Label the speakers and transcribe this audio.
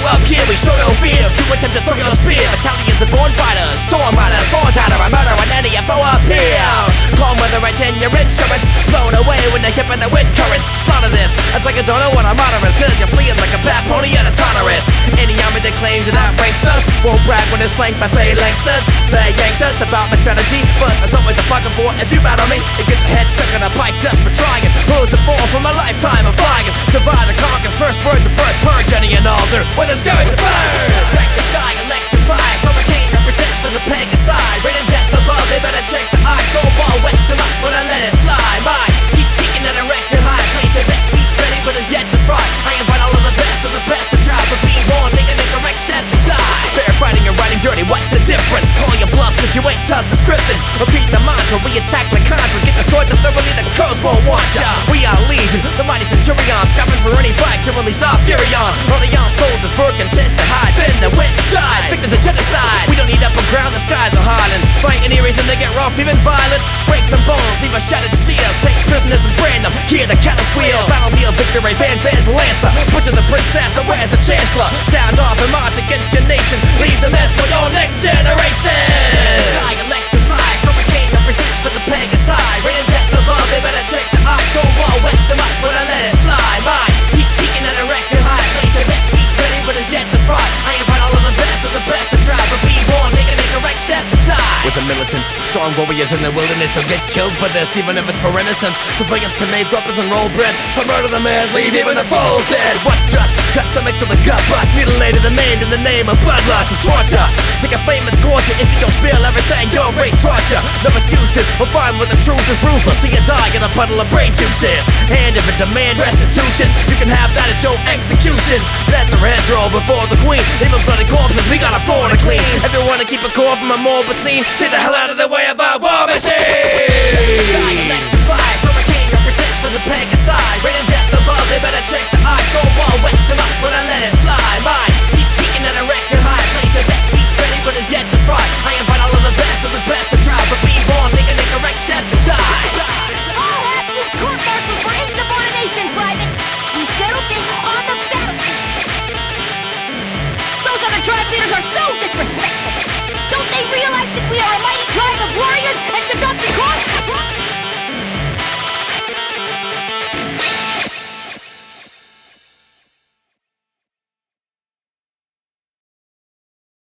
Speaker 1: up here, we show no fear. If you attempt to throw your spear, battalions of born fighters, storm riders, fall tighter, I murder on any foe up here. Calm weather, I tend your insurance, blown away when they hit by the wind currents. Slaughter this, it's like I don't know what I'm murderous, cause you're fleeing like a bad pony and a tolerous. Any army that claims it outranks us won't brag when it's flanked by phalanxes. They anxious about my strategy, but there's always a fucking war. If you battle me, you get your head stuck in a pipe just for trying. Who's the fall from a lifetime of flying? Divide and conquer's first words of birth, purge any and alter when the skies are burned. Wreck the sky, electrify, hurricane represent for the pagan side. Rain and death above, they better check the eye. Snowball wets them up when I let it fly. My heat's peaking at a record high. Place your best beats ready, but it's yet to fry. I invite all of the best to try, but be warned, taking the correct step to die. Fair fighting and riding dirty, what's the difference? Call your bluff, cause you ain't tough as griffins. Repeat the mantra, we attack like Contra. Get destroyed so thoroughly the crows won't want ya. We are legion, the mighty centurion, scouting for any fight to release our fury on. Early on soldiers were content to hide, then they went and died, victims of genocide. We don't need upper ground, the skies are highland. Sight any reason to get rough, even violent. Break some bones, leave us shattered seals. Take prisoners and brand them, hear the cattle squeal. Battlefield victory, fanfares lancer. Butcher the princess, and where's the chancellor? Sound off and march against your nation. Leave the mess for your next generation. Sky electrify, hurricane represent for the pagan side. Rain and death above, they better check the eye. Stonewall wets them up when I let it fly. My heat's peaking at a record high. Place your best beats ready, but it's yet to fry. I invite all of the best to try, but be warned, taking the correct step to die. With the militants, strong warriors in the wilderness, you'll get killed for this, even if it's for innocence. Civilians can make weapons and roll bread, so murder the mayors, leave even the foes dead. What's just? Cut stomachs till the gut bust, mutilated and maimed in the name of bloodlust is torture. Take a flame and scorch it, if you don't spill everything, your race torture. No excuses, we'll find where the truth is ruthless, till you die in a puddle of brain juices. And if it demand restitutions, you can have that at your executions. Let their heads roll before the queen, even bloody corpses, we got a floor to clean. If you wanna keep a core from a morbid scene, stay the hell out of the way of our war machine. Sky electrify, hurricane represent for the pagan side. Rain and death above, they better check the eye. Stonewall wets them up when I let it fly. My heat's peaking at a record high. Place your best beats ready, but it's yet to fry.